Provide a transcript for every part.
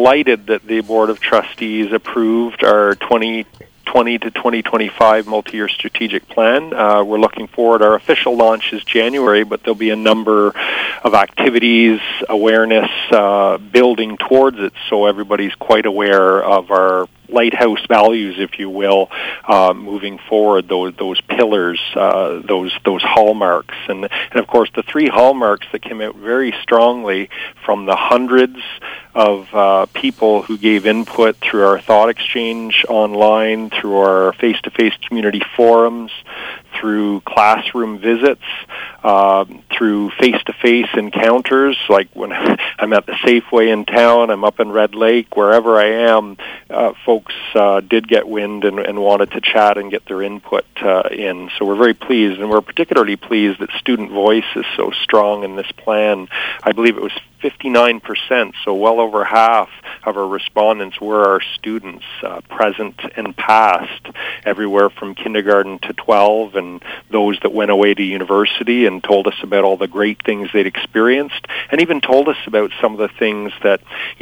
delighted that the Board of Trustees approved our 2020 to 2025 multi-year strategic plan. We're looking forward. Our official launch is January, but there'll be a number of activities, awareness, building towards it, so everybody's quite aware of our lighthouse values, if you will, moving forward, those pillars, those hallmarks. And of course, the three hallmarks that came out very strongly from the hundreds of people who gave input through our thought exchange online, through our face-to-face community forums, through classroom visits, through face-to-face encounters, like when I'm at the Safeway in town, I'm up in Red Lake, wherever I am, folks did get wind and wanted to chat and get their input in. So we're very pleased, and we're particularly pleased that student voice is so strong in this plan. I believe it was 59%, so well over half of our respondents were our students, present and past, everywhere from kindergarten to 12, and those that went away to university and told us about all the great things they'd experienced, and even told us about some of the things that,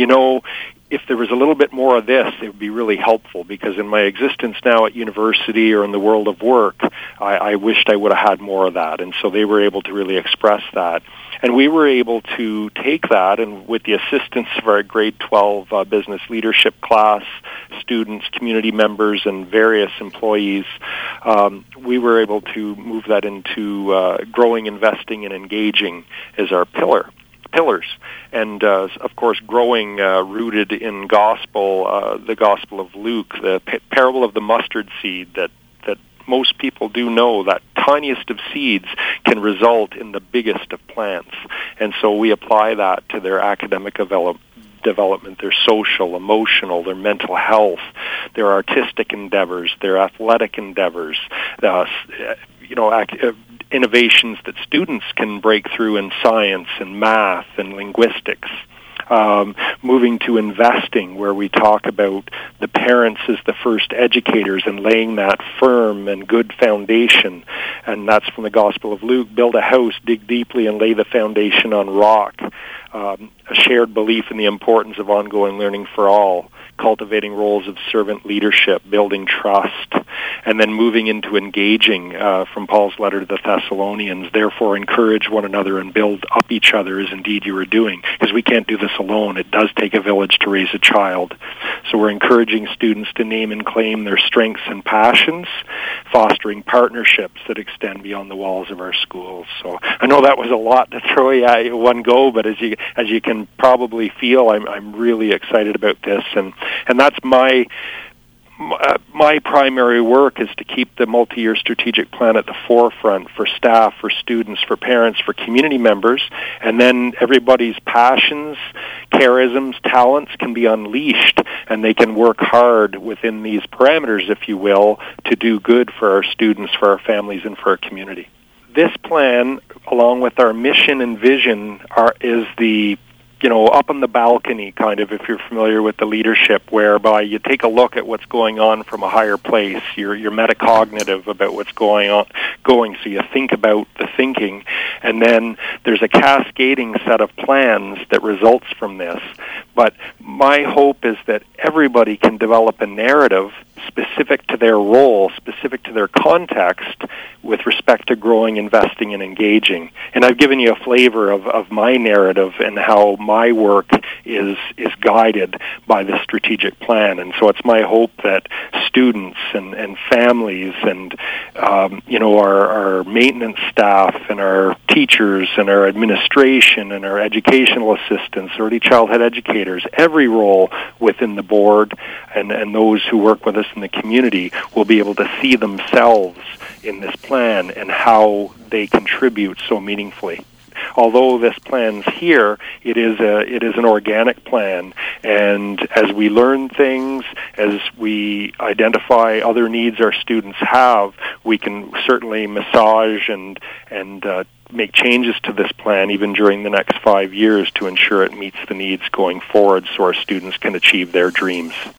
if there was a little bit more of this, it would be really helpful, because in my existence now at university or in the world of work, I wished I would have had more of that. And so they were able to really express that. And we were able to take that, and with the assistance of our grade 12 business leadership class, students, community members, and various employees, we were able to move that into growing, investing, and engaging as our pillars, and of course growing, rooted in gospel, the Gospel of Luke, the parable of the mustard seed that most people do know, that tiniest of seeds can result in the biggest of plants. And so we apply that to their academic development, their social, emotional, their mental health, their artistic endeavors, their athletic endeavors, innovations that students can break through in science and math and linguistics. Moving to investing, where we talk about the parents as the first educators and laying that firm and good foundation. And that's from the Gospel of Luke. Build a house, dig deeply, and lay the foundation on rock. A shared belief in the importance of ongoing learning for all, cultivating roles of servant leadership, building trust, and then moving into engaging from Paul's letter to the Thessalonians. Therefore, encourage one another and build up each other as indeed you are doing, because we can't do this alone. It does take a village to raise a child. So we're encouraging students to name and claim their strengths and passions, fostering partnerships that extend beyond the walls of our schools. So I know that was a lot to throw at you one go, but as you can probably feel, I'm really excited about this, and that's my primary work is to keep the multi-year strategic plan at the forefront for staff, for students, for parents, for community members, and then everybody's passions, charisms, talents can be unleashed, and they can work hard within these parameters, if you will, to do good for our students, for our families, and for our community. This plan, along with our mission and vision, is the up on the balcony, kind of, if you're familiar with the leadership, whereby you take a look at what's going on from a higher place. You're metacognitive about what's going, so you think about the thinking, and then there's a cascading set of plans that results from this. But my hope is that everybody can develop a narrative specific to their role, specific to their context, with respect to growing, investing, and engaging. And I've given you a flavor of my narrative and how my work is guided by this strategic plan. And so it's my hope that students and families and our maintenance staff and our teachers and our administration and our educational assistants, early childhood educators, every role within the board and those who work with us in the community will be able to see themselves in this plan and how they contribute so meaningfully. Although this plan's here, it is an organic plan, and as we learn things, as we identify other needs our students have, we can certainly massage and make changes to this plan even during the next 5 years to ensure it meets the needs going forward so our students can achieve their dreams.